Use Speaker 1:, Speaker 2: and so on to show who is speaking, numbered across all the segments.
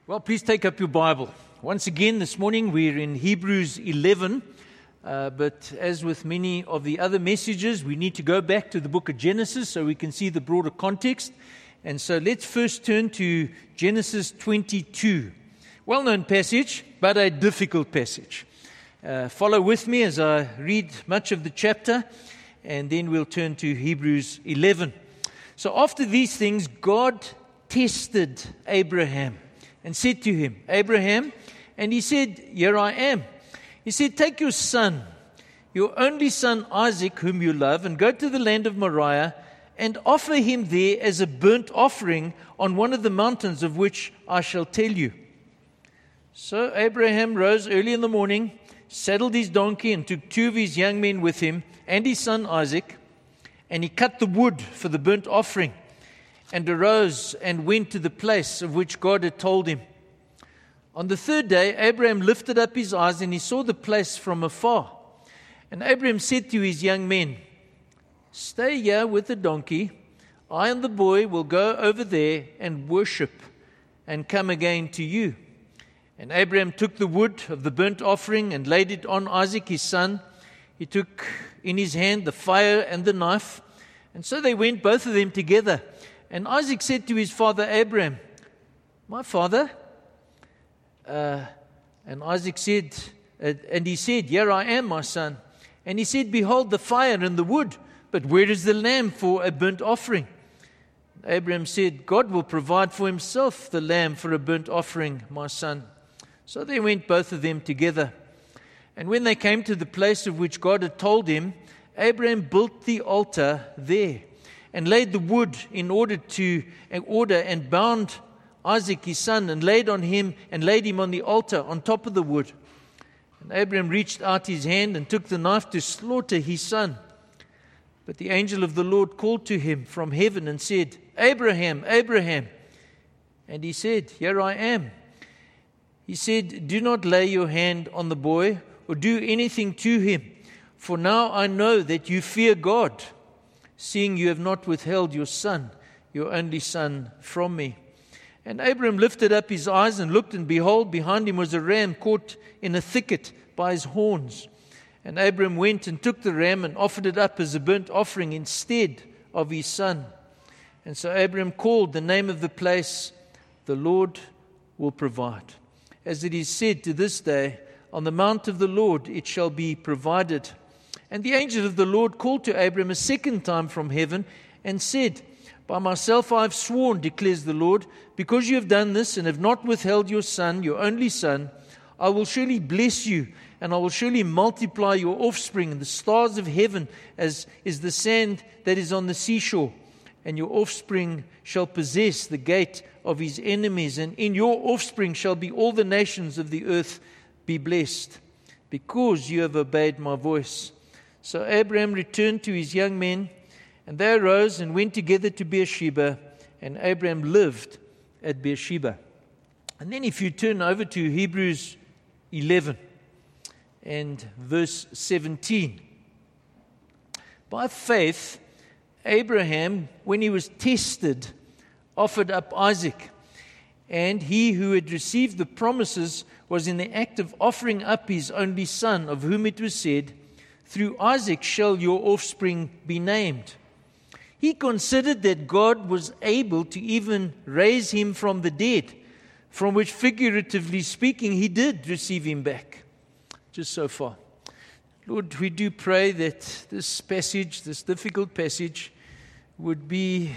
Speaker 1: Well, please take up your Bible. Once again, this morning we're in Hebrews 11, but as with many of the other messages, we need to go back to the book of Genesis so we can see the broader context. And so let's first turn to Genesis 22. Well-known passage, but a difficult passage. Follow with me as I read much of the chapter, and then we'll turn to Hebrews 11. So after these things, God tested Abraham and said to him, Abraham, and he said, here I am. He said, take your son, your only son Isaac, whom you love, and go to the land of Moriah and offer him there as a burnt offering on one of the mountains of which I shall tell you. So Abraham rose early in the morning, saddled his donkey and took two of his young men with him and his son Isaac, and he cut the wood for the burnt offering, and arose and went to the place of which God had told him. On the third day, Abraham lifted up his eyes, and he saw the place from afar. And Abraham said to his young men, stay here with the donkey. I and the boy will go over there and worship and come again to you. And Abraham took the wood of the burnt offering and laid it on Isaac his son. He took in his hand the fire and the knife. And so they went, both of them together. And Isaac said to his father Abraham, my father? And Isaac said, and he said, here I am, my son. And he said, behold the fire and the wood, but where is the lamb for a burnt offering? Abraham said, God will provide for himself the lamb for a burnt offering, my son. So they went, both of them together. And when they came to the place of which God had told him, Abraham built the altar there, and laid the wood in order and bound Isaac his son, and laid him on the altar on top of the wood. And Abraham reached out his hand and took the knife to slaughter his son. But the angel of the Lord called to him from heaven and said, Abraham, Abraham. And he said, here I am. He said, do not lay your hand on the boy or do anything to him, for now I know that you fear God, seeing you have not withheld your son, your only son, from me. And Abraham lifted up his eyes and looked, and behold, behind him was a ram caught in a thicket by his horns. And Abraham went and took the ram and offered it up as a burnt offering instead of his son. And so Abraham called the name of the place, the Lord will provide. As it is said to this day, on the mount of the Lord it shall be provided. And the angel of the Lord called to Abraham a second time from heaven and said, by myself I have sworn, declares the Lord, because you have done this and have not withheld your son, your only son, I will surely bless you, and I will surely multiply your offspring in the stars of heaven, as is the sand that is on the seashore. And your offspring shall possess the gate of his enemies, and in your offspring shall be all the nations of the earth be blessed, because you have obeyed my voice. So Abraham returned to his young men, and they arose and went together to Beersheba, and Abraham lived at Beersheba. And then if you turn over to Hebrews 11 and verse 17. By faith, Abraham, when he was tested, offered up Isaac. And he who had received the promises was in the act of offering up his only son, of whom it was said, through Isaac shall your offspring be named. He considered that God was able to even raise him from the dead, from which, figuratively speaking, he did receive him back. Just so far. Lord, we do pray that this passage, this difficult passage, would be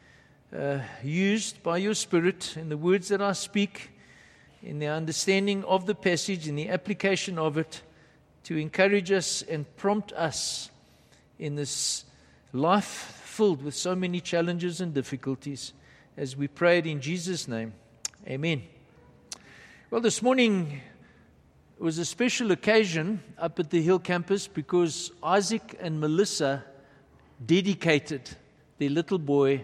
Speaker 1: used by your Spirit in the words that I speak, in the understanding of the passage, in the application of it, to encourage us and prompt us in this life filled with so many challenges and difficulties, as we prayed in Jesus' name. Amen. Well, this morning was a special occasion up at the Hill campus because Isaac and Melissa dedicated their little boy,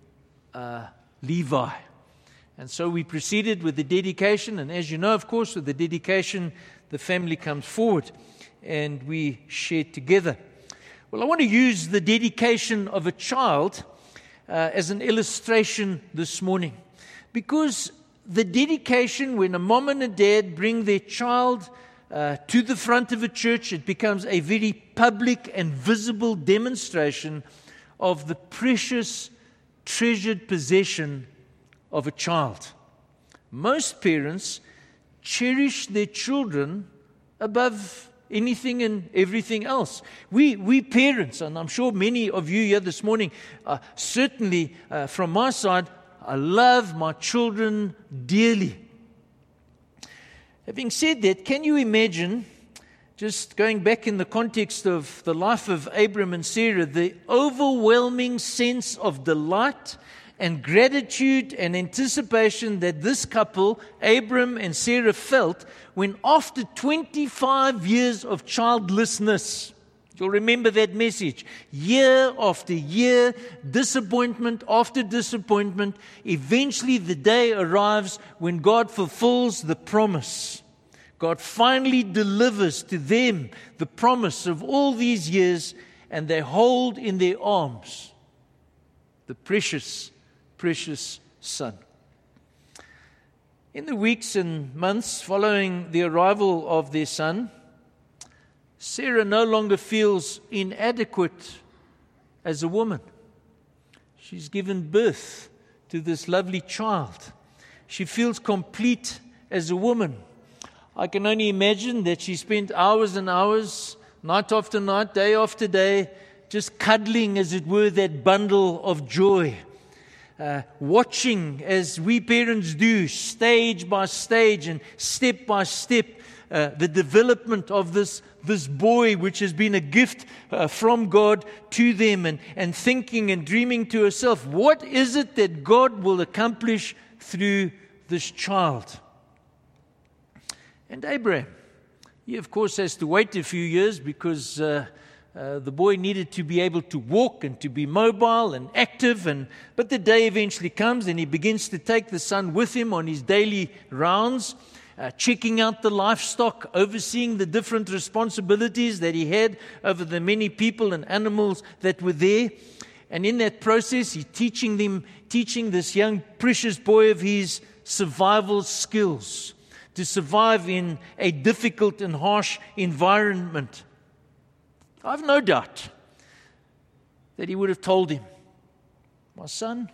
Speaker 1: Levi. And so we proceeded with the dedication, and as you know, of course, with the dedication, the family comes forward and we share together. Well, I want to use the dedication of a child as an illustration this morning, because the dedication, when a mom and a dad bring their child to the front of a church, it becomes a very public and visible demonstration of the precious, treasured possession of a child. Most parents cherish their children above anything and everything else. We parents, and I'm sure many of you here this morning, certainly from my side, I love my children dearly. Having said that, can you imagine, just going back in the context of the life of Abram and Sarah, the overwhelming sense of delight and gratitude and anticipation that this couple, Abram and Sarah, felt when after 25 years of childlessness, you'll remember that message, year after year, disappointment after disappointment, eventually the day arrives when God fulfills the promise. God finally delivers to them the promise of all these years, and they hold in their arms the precious son. In the weeks and months following the arrival of their son, Sarah no longer feels inadequate as a woman. She's given birth to this lovely child. She feels complete as a woman. I can only imagine that she spent hours and hours, night after night, day after day, just cuddling, as it were, that bundle of joy. Watching, as we parents do, stage by stage and step by step, the development of this boy, which has been a gift from God to them, and thinking and dreaming to herself, what is it that God will accomplish through this child? And Abraham, he of course has to wait a few years because the boy needed to be able to walk and to be mobile and active. But the day eventually comes and he begins to take the son with him on his daily rounds, checking out the livestock, overseeing the different responsibilities that he had over the many people and animals that were there. And in that process, he's teaching this young precious boy of his survival skills to survive in a difficult and harsh environment. I've no doubt that he would have told him, my son,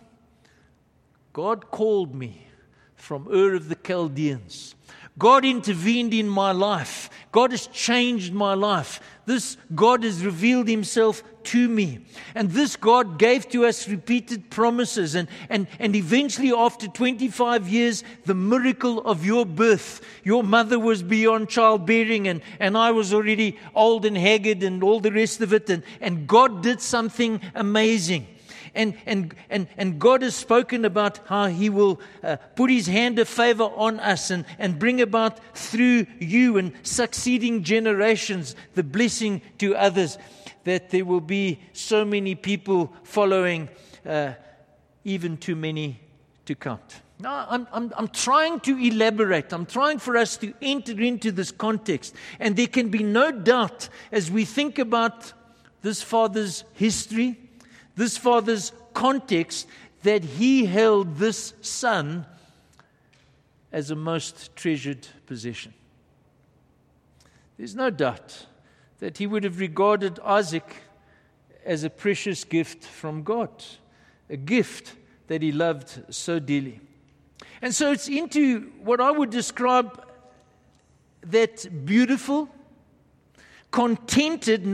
Speaker 1: God called me from Ur of the Chaldeans. God intervened in my life. God has changed my life. This God has revealed himself to me. And this God gave to us repeated promises. And eventually, after 25 years, the miracle of your birth. Your mother was beyond childbearing, and I was already old and haggard and all the rest of it. And God did something amazing. And God has spoken about how he will put his hand of favor on us and bring about through you and succeeding generations the blessing to others, that there will be so many people following, even too many to count. Now, I'm trying to elaborate. I'm trying for us to enter into this context. And there can be no doubt as we think about this father's history, this father's context, that he held this son as a most treasured possession. There's no doubt that he would have regarded Isaac as a precious gift from God, a gift that he loved so dearly. And so it's into what I would describe that beautiful, contented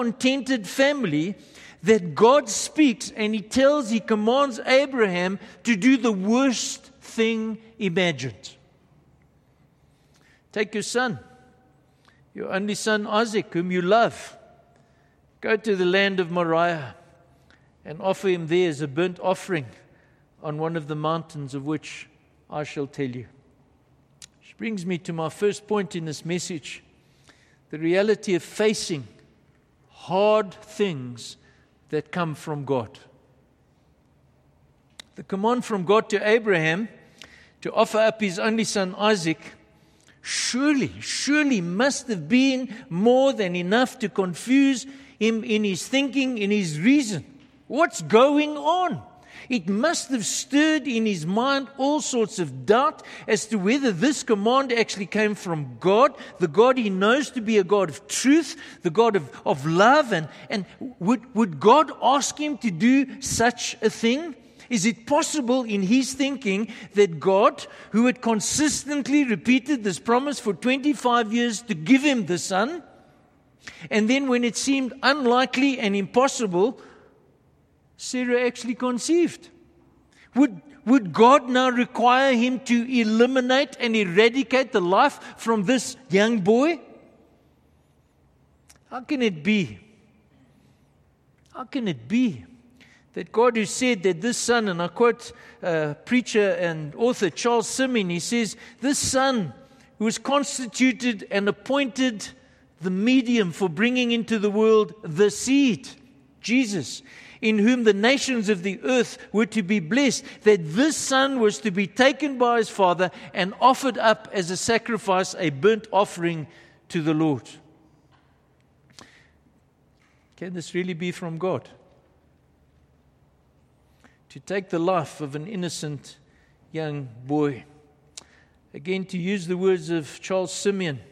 Speaker 1: family that God speaks, and he commands Abraham to do the worst thing imagined. Take your son, your only son Isaac, whom you love. Go to the land of Moriah and offer him there as a burnt offering on one of the mountains of which I shall tell you. Which brings me to my first point in this message, the reality of facing hard things that come from God. The command from God to Abraham to offer up his only son Isaac surely must have been more than enough to confuse him in his thinking, in his reason. What's going on? It must have stirred in his mind all sorts of doubt as to whether this command actually came from God, the God he knows to be a God of truth, the God of love. And would God ask him to do such a thing? Is it possible in his thinking that God, who had consistently repeated this promise for 25 years to give him the son, and then when it seemed unlikely and impossible, Sarah actually conceived? Would God now require him to eliminate and eradicate the life from this young boy? How can it be? How can it be that God, who said that this son, and I quote preacher and author Charles Simeon, he says, this son who was constituted and appointed the medium for bringing into the world the seed, Jesus, in whom the nations of the earth were to be blessed, that this son was to be taken by his father and offered up as a sacrifice, a burnt offering to the Lord. Can this really be from God? To take the life of an innocent young boy. Again, to use the words of Charles Simeon,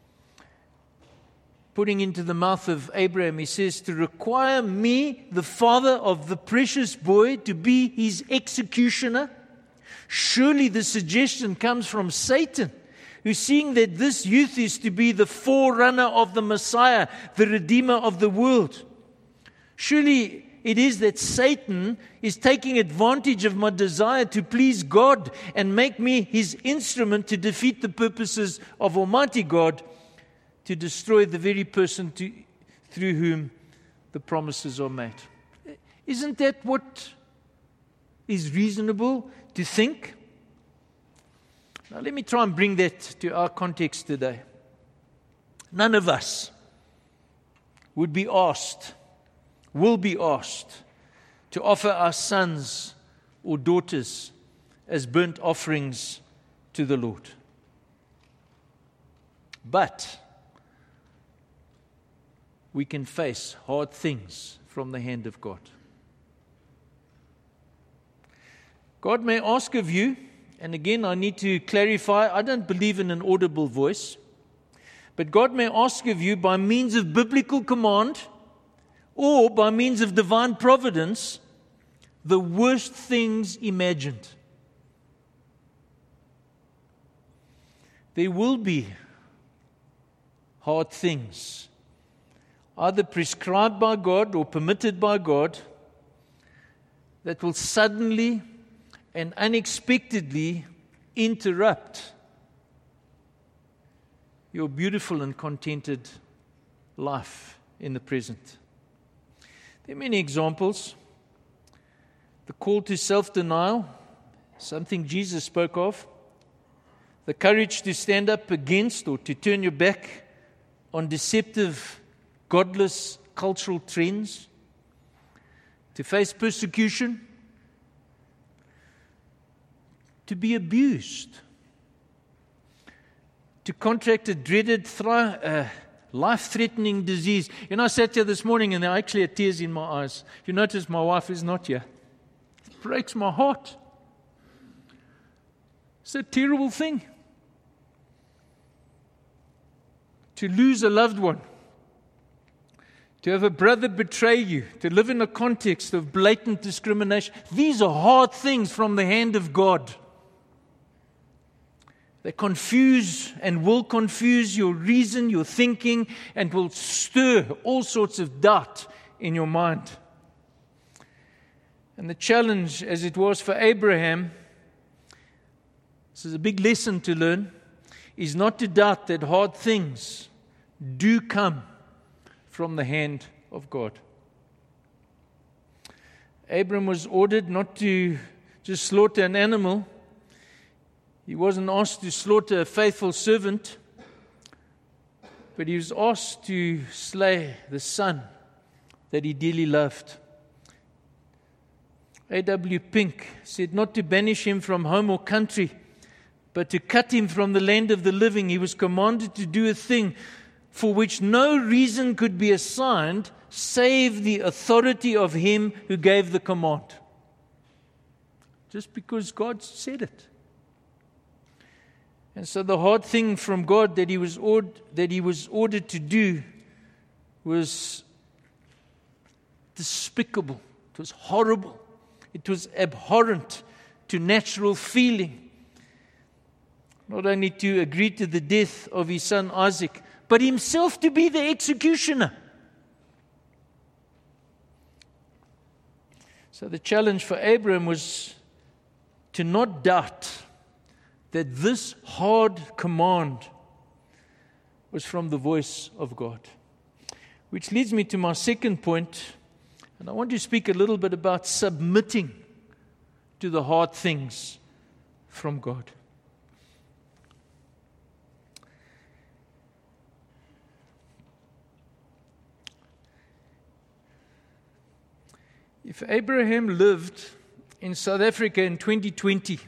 Speaker 1: putting into the mouth of Abraham, he says, to require me, the father of the precious boy, to be his executioner. Surely the suggestion comes from Satan, who's seeing that this youth is to be the forerunner of the Messiah, the Redeemer of the world. Surely it is that Satan is taking advantage of my desire to please God and make me his instrument to defeat the purposes of Almighty God, to destroy the very person through whom the promises are made. Isn't that what is reasonable to think? Now let me try and bring that to our context today. None of us will be asked to offer our sons or daughters as burnt offerings to the Lord. But we can face hard things from the hand of God. God may ask of you, and again I need to clarify, I don't believe in an audible voice, but God may ask of you by means of biblical command or by means of divine providence, the worst things imagined. There will be hard things, either prescribed by God or permitted by God, that will suddenly and unexpectedly interrupt your beautiful and contented life in the present. There are many examples. The call to self-denial, something Jesus spoke of. The courage to stand up against or to turn your back on deceptive, godless cultural trends. To face persecution. To be abused. To contract a dreaded life-threatening disease. I sat here this morning and there actually are tears in my eyes. You notice my wife is not here. It breaks my heart. It's a terrible thing. To lose a loved one. To have a brother betray you. To live in a context of blatant discrimination. These are hard things from the hand of God. They confuse and will confuse your reason, your thinking, and will stir all sorts of doubt in your mind. And the challenge, as it was for Abraham, this is a big lesson to learn, is not to doubt that hard things do come from the hand of God. Abram was ordered not to just slaughter an animal. He wasn't asked to slaughter a faithful servant, but he was asked to slay the son that he dearly loved. A.W. Pink said not to banish him from home or country, but to cut him from the land of the living. He was commanded to do a thing for which no reason could be assigned save the authority of him who gave the command. just because God said it. And so the hard thing from God that he was ordered to do was despicable. It was horrible. It was abhorrent to natural feeling. Not only to agree to the death of his son Isaac, but himself to be the executioner. So the challenge for Abraham was to not doubt that this hard command was from the voice of God. Which leads me to my second point, and I want to speak a little bit about submitting to the hard things from God. If Abraham lived in South Africa in 2020,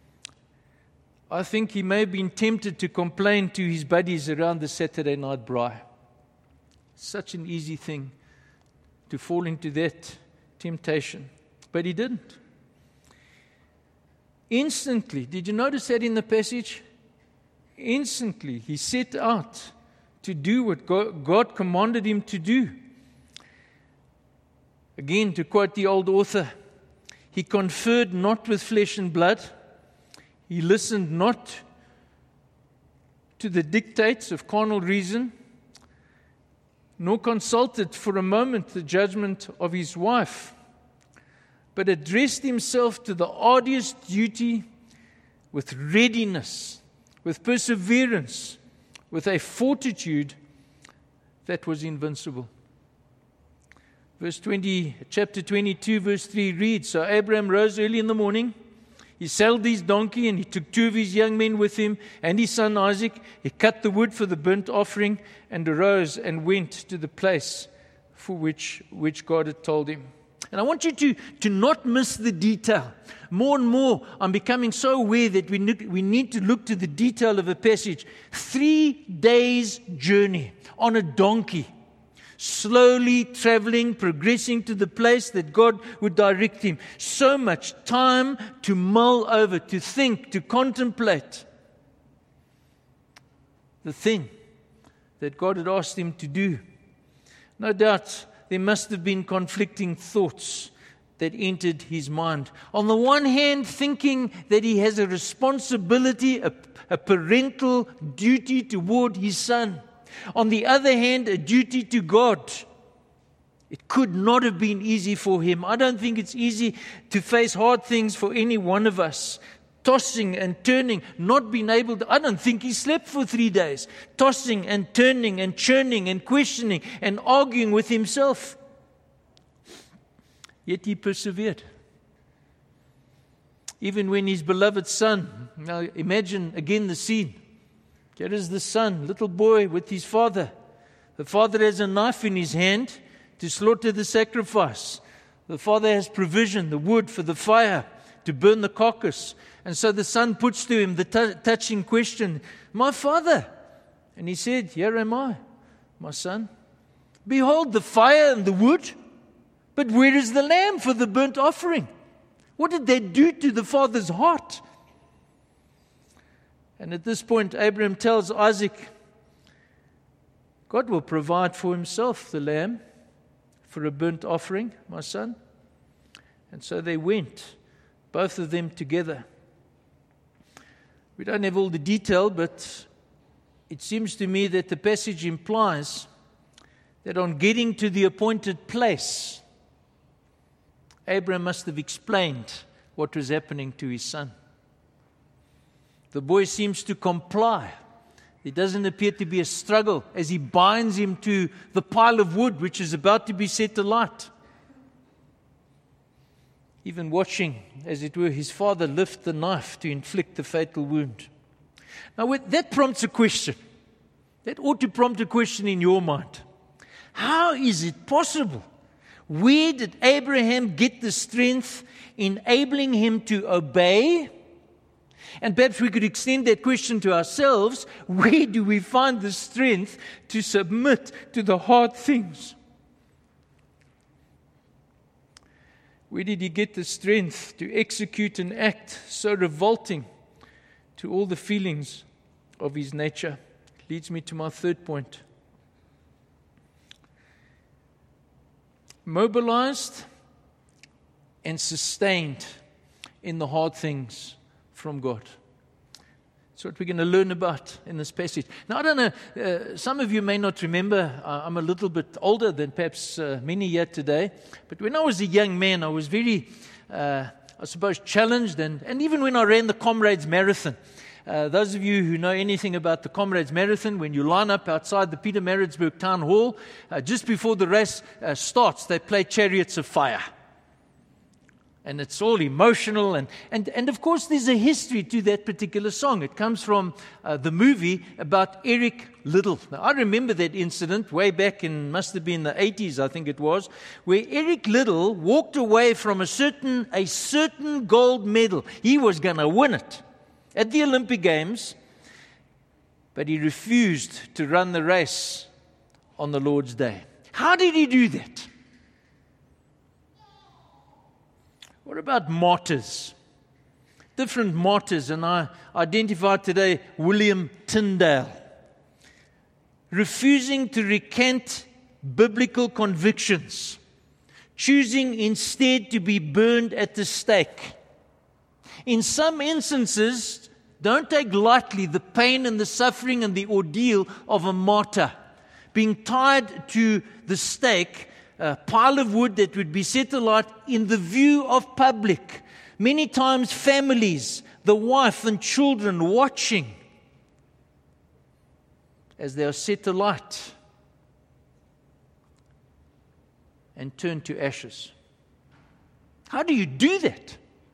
Speaker 1: I think he may have been tempted to complain to his buddies around the Saturday night braai. Such an easy thing to fall into that temptation. But he didn't. Instantly, did you notice that in the passage? Instantly, he set out to do what God commanded him to do. Again, to quote the old author, he conferred not with flesh and blood. He listened not to the dictates of carnal reason, nor consulted for a moment the judgment of his wife, but addressed himself to the arduous duty with readiness, with perseverance, with a fortitude that was invincible. Chapter 22, verse 3 reads, So Abraham rose early in the morning. He saddled his donkey, and he took 2 of his young men with him and his son Isaac. He cut the wood for the burnt offering and arose and went to the place for which God had told him. And I want you to not miss the detail. More and more, I'm becoming so aware that we need to look to the detail of a passage. 3 days' journey on a donkey. Slowly traveling, progressing to the place that God would direct him. So much time to mull over, to think, to contemplate the thing that God had asked him to do. No doubt there must have been conflicting thoughts that entered his mind. On the one hand, thinking that he has a responsibility, a parental duty toward his son. On the other hand, a duty to God. It could not have been easy for him. I don't think it's easy to face hard things for any one of us. Tossing and turning, not being able to... I don't think he slept for 3 days. Tossing and turning and churning and questioning and arguing with himself. Yet he persevered. Even when his beloved son... Now imagine again the scene. Here is the son, little boy with his father. The father has a knife in his hand to slaughter the sacrifice. The father has provision, the wood for the fire, to burn the carcass. And so the son puts to him the touching question, My father. And he said, Here am I, my son. Behold the fire and the wood, but where is the lamb for the burnt offering? What did that do to the father's heart? And at this point, Abraham tells Isaac, God will provide for himself the lamb for a burnt offering, my son. And so they went, both of them together. We don't have all the detail, but it seems to me that the passage implies that on getting to the appointed place, Abraham must have explained what was happening to his son. The boy seems to comply. There doesn't appear to be a struggle as he binds him to the pile of wood which is about to be set alight. Even watching, as it were, his father lift the knife to inflict the fatal wound. Now that prompts a question. That ought to prompt a question in your mind. How is it possible? Where did Abraham get the strength enabling him to obey? And perhaps we could extend that question to ourselves. Where do we find the strength to submit to the hard things? Where did he get the strength to execute an act so revolting to all the feelings of his nature? Leads me to my third point. Mobilized and sustained in the hard things from God. That's what we're going to learn about in this passage. Now, I don't know, some of you may not remember, I'm a little bit older than perhaps many here today, but when I was a young man, I was very, I suppose, challenged, and even when I ran the Comrades Marathon. Those of you who know anything about the Comrades Marathon, when you line up outside the Pietermaritzburg Town Hall, just before the race starts, they play Chariots of Fire. And it's all emotional. And of course, there's a history to that particular song. It comes from the movie about Eric Liddell. Now, I remember that incident way back in, must have been the 80s, I think it was, where Eric Liddell walked away from a certain gold medal. He was going to win it at the Olympic Games, but he refused to run the race on the Lord's Day. How did he do that? What about martyrs? Different martyrs, and I identified today William Tyndale. Refusing to recant biblical convictions, choosing instead to be burned at the stake. In some instances, don't take lightly the pain and the suffering and the ordeal of a martyr. Being tied to the stake, a pile of wood that would be set alight in the view of public. Many times families, the wife and children watching as they are set alight and turned to ashes. How do you do that?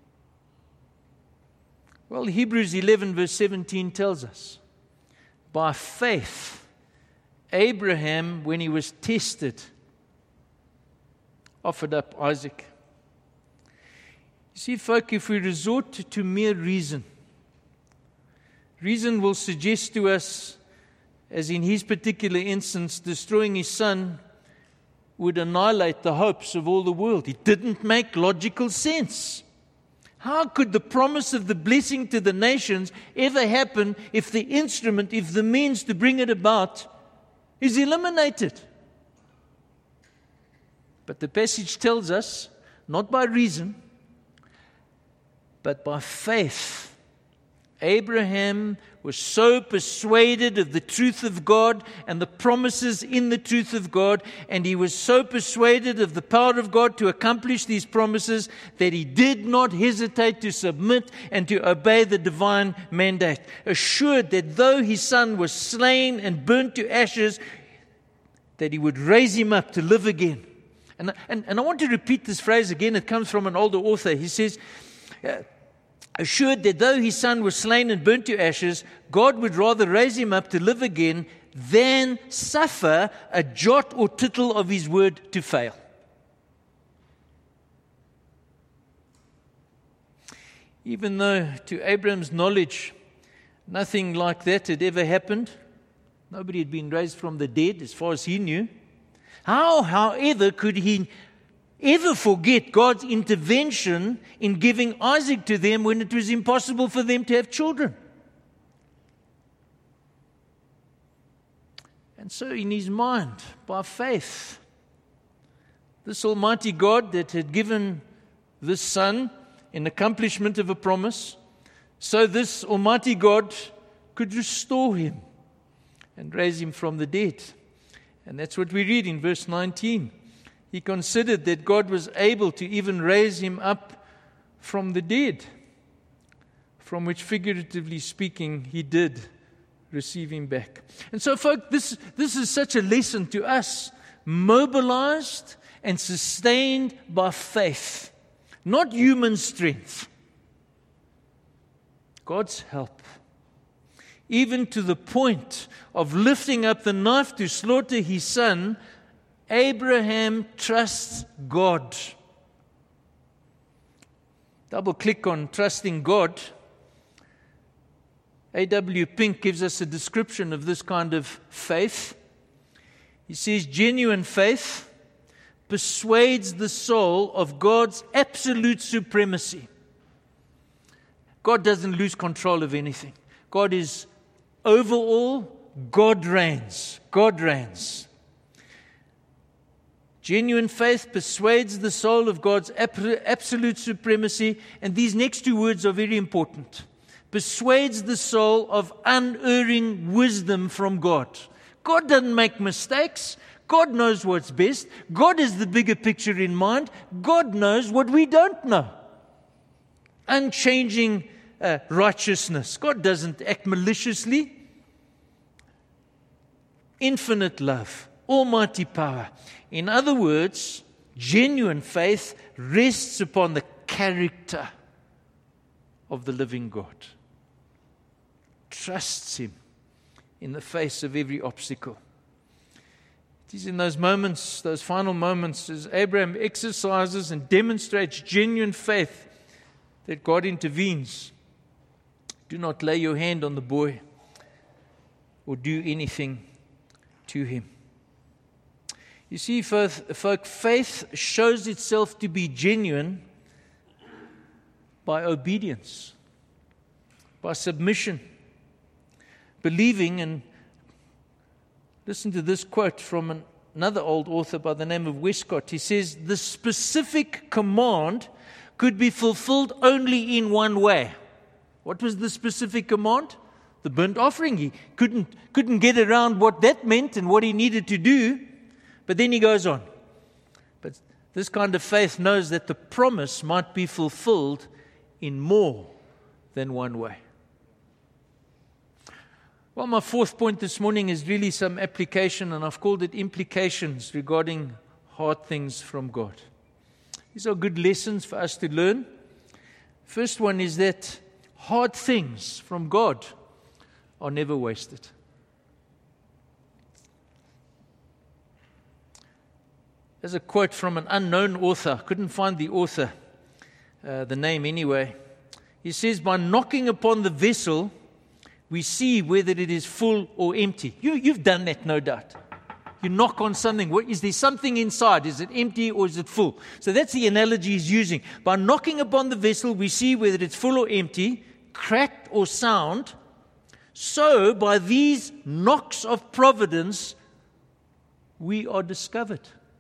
Speaker 1: Well, Hebrews 11 verse 17 tells us, by faith, Abraham, when he was tested, offered up Isaac. You see, folk, if we resort to mere reason will suggest to us, as in his particular instance, destroying his son would annihilate the hopes of all the world. It didn't make logical sense. How could the promise of the blessing to the nations ever happen if the instrument, if the means to bring it about is eliminated? But the passage tells us, not by reason, but by faith, Abraham was so persuaded of the truth of God and the promises in the truth of God, and he was so persuaded of the power of God to accomplish these promises that he did not hesitate to submit and to obey the divine mandate, assured that though his son was slain and burnt to ashes, that he would raise him up to live again. And I want to repeat this phrase again. It comes from an older author. He says, assured that though his son was slain and burnt to ashes, God would rather raise him up to live again than suffer a jot or tittle of his word to fail. Even though to Abraham's knowledge nothing like that had ever happened, nobody had been raised from the dead as far as he knew. How, however, could he ever forget God's intervention in giving Isaac to them when it was impossible for them to have children? And so in his mind, by faith, this Almighty God that had given this son in accomplishment of a promise, so this Almighty God could restore him and raise him from the dead. And that's what we read in verse 19. He considered that God was able to even raise him up from the dead, from which, figuratively speaking, he did receive him back. And so, folks, this is such a lesson to us, mobilized and sustained by faith, not human strength. God's help. Even to the point of lifting up the knife to slaughter his son, Abraham trusts God. Double click on trusting God. A.W. Pink gives us a description of this kind of faith. He says, genuine faith persuades the soul of God's absolute supremacy. God doesn't lose control of anything. God is over all. God reigns. God reigns. Genuine faith persuades the soul of God's absolute supremacy. And these next two words are very important. Persuades the soul of unerring wisdom from God. God doesn't make mistakes. God knows what's best. God has the bigger picture in mind. God knows what we don't know. Unchanging righteousness. God doesn't act maliciously. Infinite love. Almighty power. In other words, genuine faith rests upon the character of the living God. Trusts Him in the face of every obstacle. It is in those moments, those final moments, as Abraham exercises and demonstrates genuine faith, that God intervenes. Do not lay your hand on the boy or do anything to him. You see, folk, faith shows itself to be genuine by obedience, by submission, believing. And listen to this quote from another old author by the name of Westcott. He says, the specific command could be fulfilled only in one way. What was the specific command? The burnt offering. He couldn't get around what that meant and what he needed to do. But then he goes on. But this kind of faith knows that the promise might be fulfilled in more than one way. Well, my fourth point this morning is really some application, and I've called it implications regarding hard things from God. These are good lessons for us to learn. First one is that hard things from God are never wasted. There's a quote from an unknown author. Couldn't find the author, the name anyway. He says, by knocking upon the vessel, we see whether it is full or empty. You've done that, no doubt. You knock on something. Is there something inside? Is it empty or is it full? So that's the analogy he's using. By knocking upon the vessel, we see whether it's full or empty, cracked or sound. So, by these knocks of providence, we are discovered.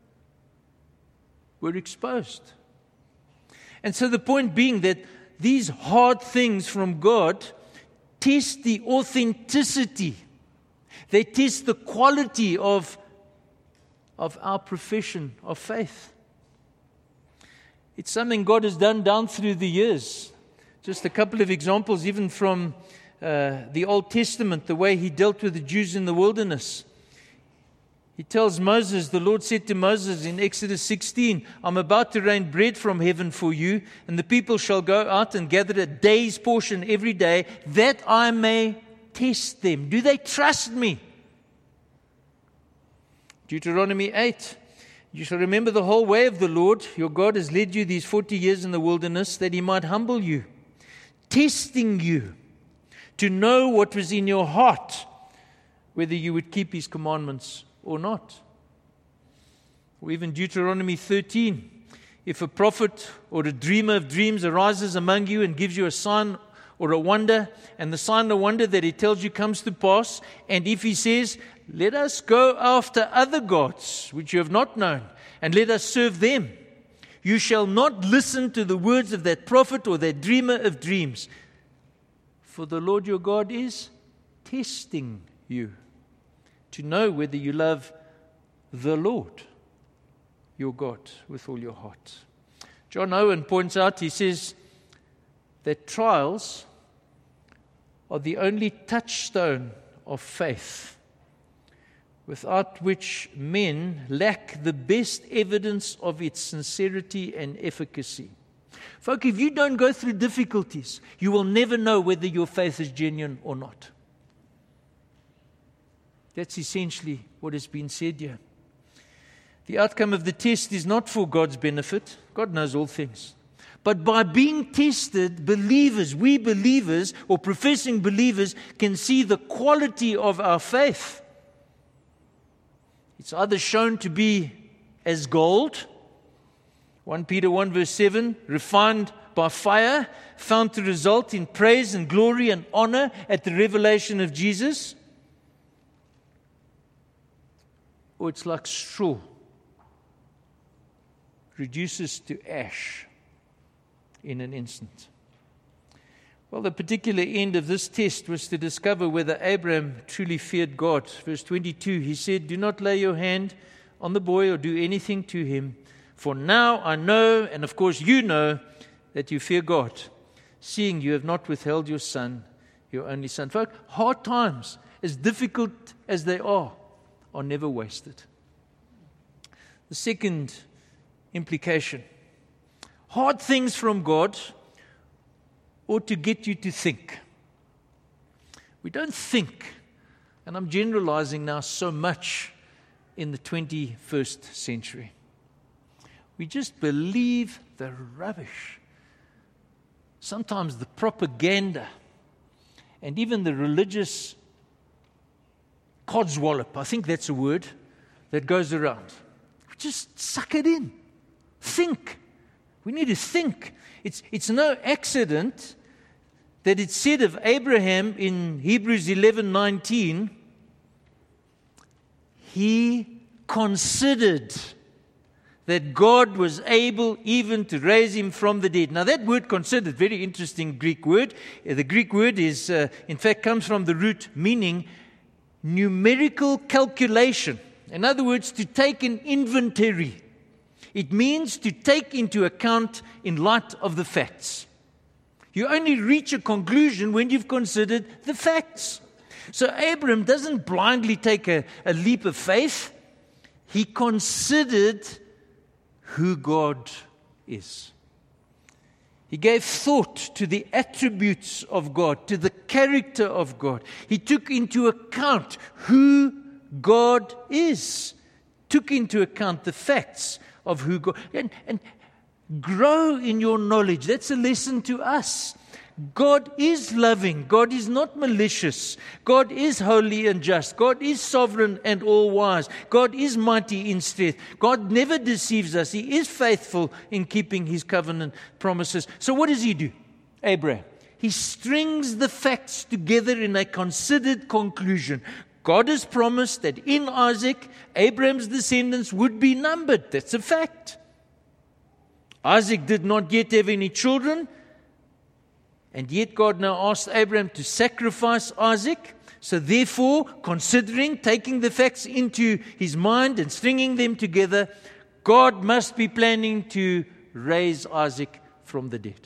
Speaker 1: We're exposed. And so the point being that these hard things from God test the authenticity. They test the quality of our profession of faith. It's something God has done down through the years. Just a couple of examples, even from the Old Testament, the way He dealt with the Jews in the wilderness. He tells Moses, the Lord said to Moses in Exodus 16, I'm about to rain bread from heaven for you, and the people shall go out and gather a day's portion every day, that I may test them. Do they trust me? Deuteronomy 8, you shall remember the whole way of the Lord, your God has led you these 40 years in the wilderness, that He might humble you, testing you to know what was in your heart, whether you would keep His commandments or not. Or even Deuteronomy 13. If a prophet or a dreamer of dreams arises among you and gives you a sign or a wonder, and the sign or wonder that he tells you comes to pass, and if he says, let us go after other gods which you have not known, and let us serve them, you shall not listen to the words of that prophet or that dreamer of dreams. For the Lord your God is testing you, to know whether you love the Lord, your God, with all your heart. John Owen points out, he says, that trials are the only touchstone of faith, without which men lack the best evidence of its sincerity and efficacy. Folk, if you don't go through difficulties, you will never know whether your faith is genuine or not. That's essentially what has been said here. The outcome of the test is not for God's benefit. God knows all things. But by being tested, we believers, or professing believers, can see the quality of our faith. It's either shown to be as gold. 1 Peter 1 verse 7, refined by fire, found to result in praise and glory and honor at the revelation of Jesus. Or it's like straw, reduces to ash in an instant. Well, the particular end of this test was to discover whether Abraham truly feared God. Verse 22, he said, "Do not lay your hand on the boy or do anything to him. For now I know, and of course you know, that you fear God, seeing you have not withheld your son, your only son." Folks, hard times, as difficult as they are never wasted. The second implication, hard things from God ought to get you to think. We don't think, and I'm generalizing now so much in the 21st century. We just believe the rubbish. Sometimes the propaganda and even the religious codswallop, I think that's a word, that goes around. We just suck it in. Think. We need to think. It's no accident that it said of Abraham in Hebrews 11:19, he considered that God was able even to raise him from the dead. Now that word considered, very interesting Greek word. The Greek word is, in fact, comes from the root meaning numerical calculation. In other words, to take an inventory. It means to take into account in light of the facts. You only reach a conclusion when you've considered the facts. So Abraham doesn't blindly take a leap of faith. He considered who God is. He gave thought to the attributes of God, to the character of God. He took into account who God is, took into account the facts of who God is, and grow in your knowledge. That's a lesson to us. God is loving. God is not malicious. God is holy and just. God is sovereign and all-wise. God is mighty in strength. God never deceives us. He is faithful in keeping His covenant promises. So what does he do, Abraham? He strings the facts together in a considered conclusion. God has promised that in Isaac, Abraham's descendants would be numbered. That's a fact. Isaac did not yet have any children, and yet God now asked Abraham to sacrifice Isaac. So therefore, considering, taking the facts into his mind and stringing them together, God must be planning to raise Isaac from the dead.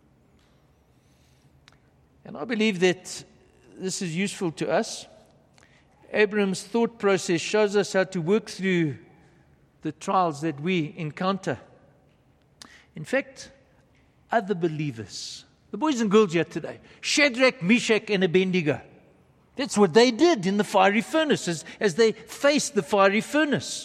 Speaker 1: And I believe that this is useful to us. Abraham's thought process shows us how to work through the trials that we encounter. In fact, other believers, the boys and girls here today, Shadrach, Meshach, and Abednego, that's what they did in the fiery furnace as they faced the fiery furnace.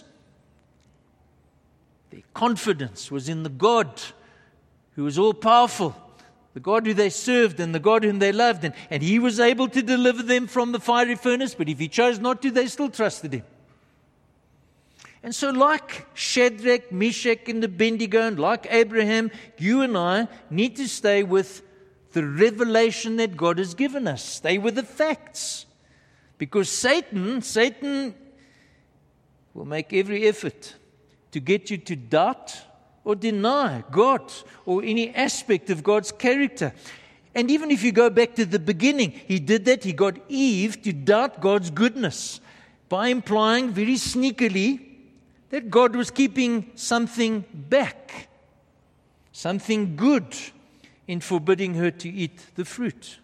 Speaker 1: Their confidence was in the God who was all-powerful, the God who they served and the God whom they loved. And He was able to deliver them from the fiery furnace, but if He chose not to, they still trusted Him. And so like Shadrach, Meshach, and Abednego, and like Abraham, you and I need to stay with the revelation that God has given us. Stay with the facts. Because Satan will make every effort to get you to doubt or deny God or any aspect of God's character. And even if you go back to the beginning, he did that. He got Eve to doubt God's goodness by implying very sneakily that God was keeping something back, something good, in forbidding her to eat the fruit.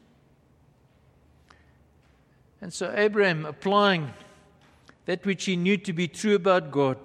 Speaker 1: And so Abraham, applying that which he knew to be true about God,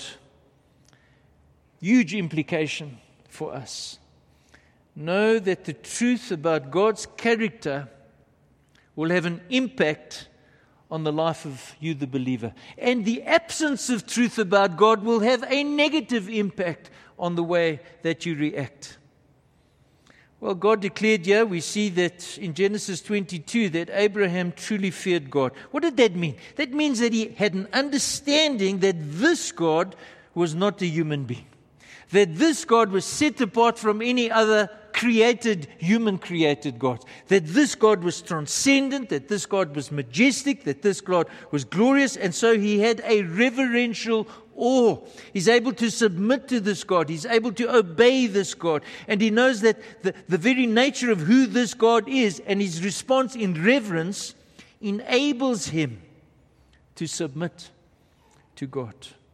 Speaker 1: huge implication for us. Know that the truth about God's character will have an impact on the life of you, the believer. And the absence of truth about God will have a negative impact on the way that you react. Well, God declared here, we see that in Genesis 22, that Abraham truly feared God. What did that mean? That means that he had an understanding that this God was not a human being. That this God was set apart from any other human-created God. That this God was transcendent, that this God was majestic, that this God was glorious, and so he had a reverential awe. He's able to submit to this God. He's able to obey this God. And he knows that the very nature of who this God is and his response in reverence enables him to submit to God.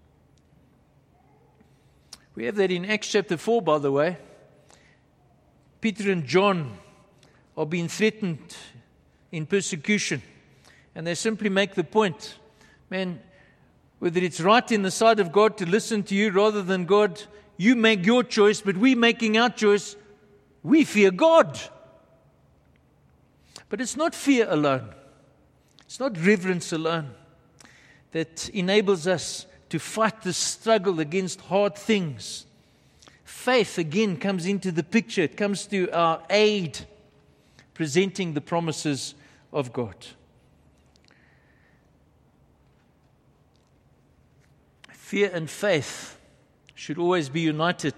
Speaker 1: We have that in Acts chapter 4, by the way. Peter and John are being threatened in persecution. And they simply make the point, man, whether it's right in the sight of God to listen to you rather than God, you make your choice, but we're making our choice. We fear God. But it's not fear alone. It's not reverence alone that enables us to fight the struggle against hard things. Faith again comes into the picture. It comes to our aid, presenting the promises of God. Fear and faith should always be united.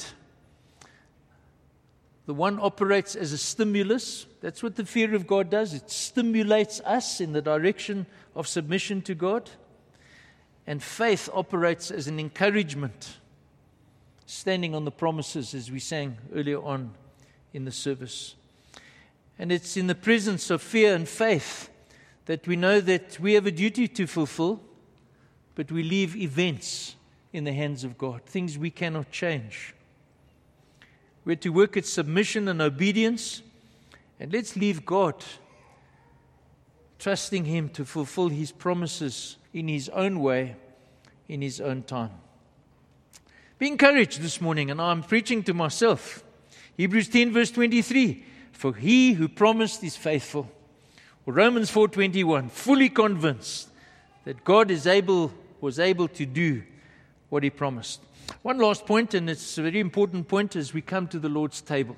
Speaker 1: The one operates as a stimulus. That's what the fear of God does. It stimulates us in the direction of submission to God. And faith operates as an encouragement, standing on the promises, as we sang earlier on in the service. And it's in the presence of fear and faith that we know that we have a duty to fulfill, but we leave events in the hands of God, things we cannot change. We're to work at submission and obedience, and let's leave God, trusting Him to fulfill His promises in His own way, in His own time. Be encouraged this morning, and I'm preaching to myself. Hebrews 10 verse 23, for He who promised is faithful. Or Romans 4:21, fully convinced that God was able to do what He promised. One last point, and it's a very important point as we come to the Lord's table.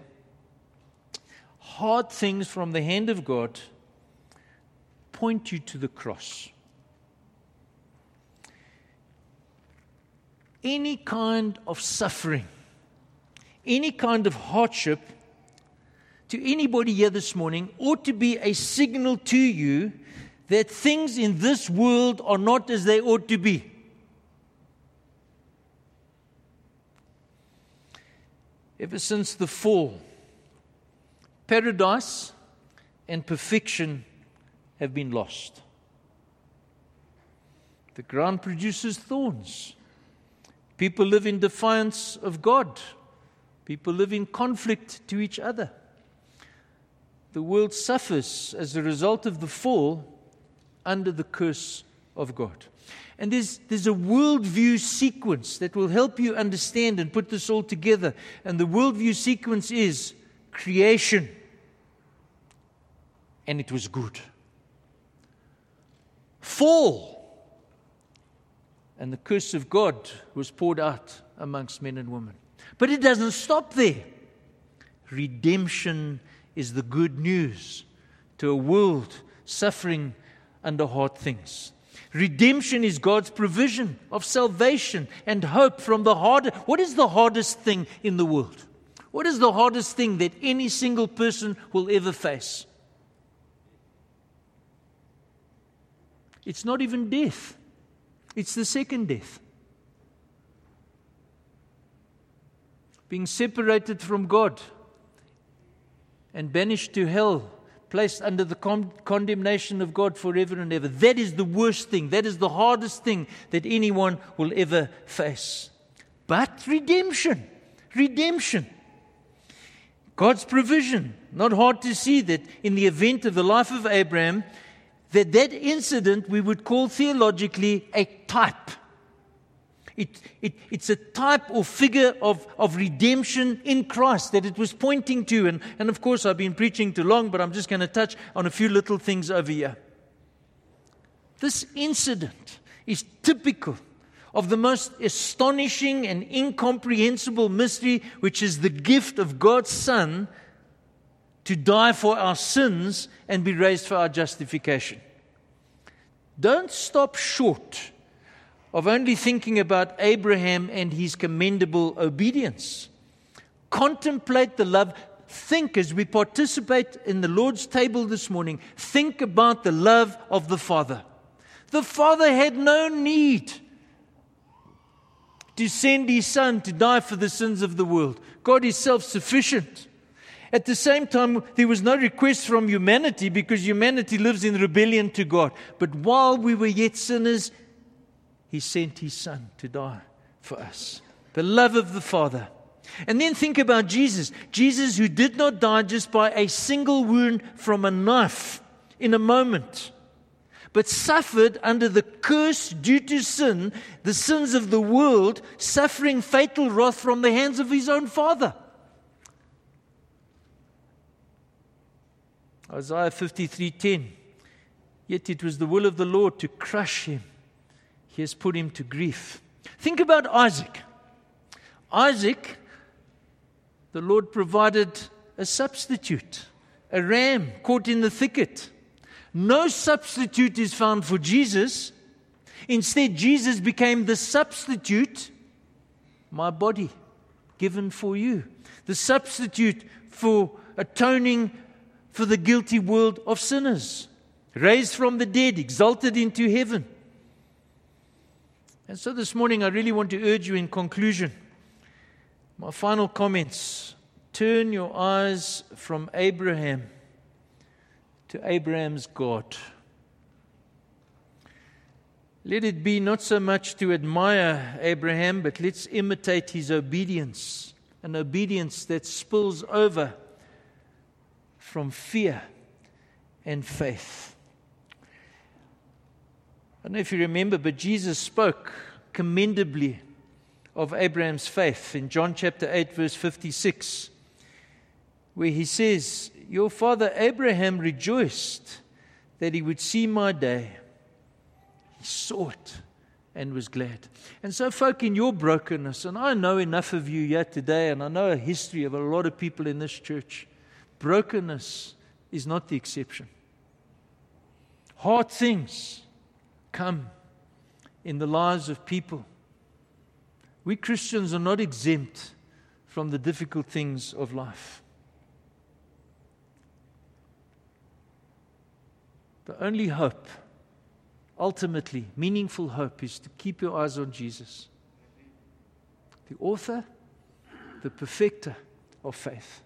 Speaker 1: Hard things from the hand of God point you to the cross. Any kind of suffering, any kind of hardship to anybody here this morning ought to be a signal to you that things in this world are not as they ought to be. Ever since the fall, paradise and perfection have been lost. The ground produces thorns. People live in defiance of God. People live in conflict to each other. The world suffers as a result of the fall under the curse of God. And there's a worldview sequence that will help you understand and put this all together. And the worldview sequence is creation. And it was good. Fall. And the curse of God was poured out amongst men and women. But it doesn't stop there. Redemption is the good news to a world suffering under hard things. Redemption is God's provision of salvation and hope from the hard. What is the hardest thing in the world? What is the hardest thing that any single person will ever face? It's not even death. It's the second death. Being separated from God and banished to hell, placed under the condemnation of God forever and ever. That is the worst thing. That is the hardest thing that anyone will ever face. But redemption. God's provision. Not hard to see that in the event of the life of Abraham, that incident we would call theologically a type. It's a type or figure of redemption in Christ that it was pointing to. And of course, I've been preaching too long, but I'm just going to touch on a few little things over here. This incident is typical of the most astonishing and incomprehensible mystery, which is the gift of God's Son to die for our sins and be raised for our justification. Don't stop short of only thinking about Abraham and his commendable obedience. Contemplate the love. Think as we participate in the Lord's table this morning, think about the love of the Father. The Father had no need to send His Son to die for the sins of the world. God is self-sufficient. At the same time, there was no request from humanity because humanity lives in rebellion to God. But while we were yet sinners, He sent His Son to die for us. The love of the Father. And then think about Jesus. Jesus who did not die just by a single wound from a knife in a moment, but suffered under the curse due to sin, the sins of the world, suffering fatal wrath from the hands of His own Father. Isaiah 53:10. Yet it was the will of the Lord to crush Him. He has put Him to grief. Think about Isaac. Isaac, the Lord provided a substitute, a ram caught in the thicket. No substitute is found for Jesus. Instead, Jesus became the substitute, my body given for you. The substitute for atoning for the guilty world of sinners. Raised from the dead, exalted into heaven. And so this morning I really want to urge you in conclusion. My final comments. Turn your eyes from Abraham to Abraham's God. Let it be not so much to admire Abraham, but let's imitate his obedience. An obedience that spills over from fear and faith. I don't know if you remember, but Jesus spoke commendably of Abraham's faith in John chapter 8 verse 56, where He says, your father Abraham rejoiced that he would see my day. He saw it and was glad. And so folk, in your brokenness, and I know enough of you here today, and I know a history of a lot of people in this church, brokenness is not the exception. Hard things come in the lives of people. We Christians are not exempt from the difficult things of life. The only hope, ultimately, meaningful hope, is to keep your eyes on Jesus, the author, the perfecter of faith.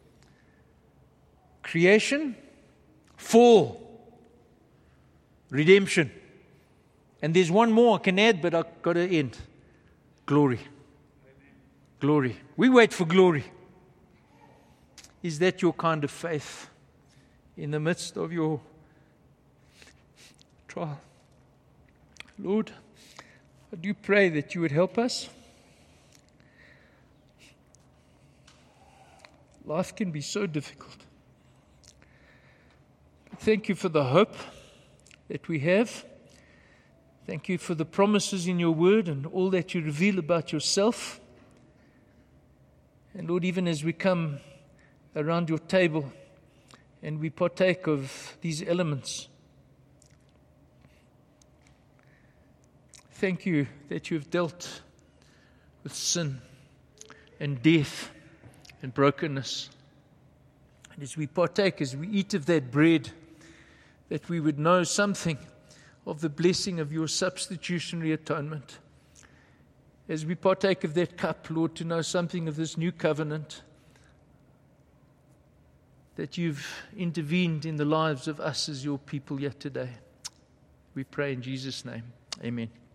Speaker 1: Creation, fall, redemption. And there's one more I can add, but I've got to end. Glory. Glory. We wait for glory. Is that your kind of faith in the midst of your trial? Lord, I do pray that you would help us. Life can be so difficult. Thank you for the hope that we have. Thank you for the promises in your word and all that you reveal about yourself. And Lord, even as we come around your table and we partake of these elements, thank you that you have dealt with sin and death and brokenness. And as we partake, as we eat of that bread, that we would know something of the blessing of your substitutionary atonement. As we partake of that cup, Lord, to know something of this new covenant, that you've intervened in the lives of us as your people yet today. We pray in Jesus' name. Amen.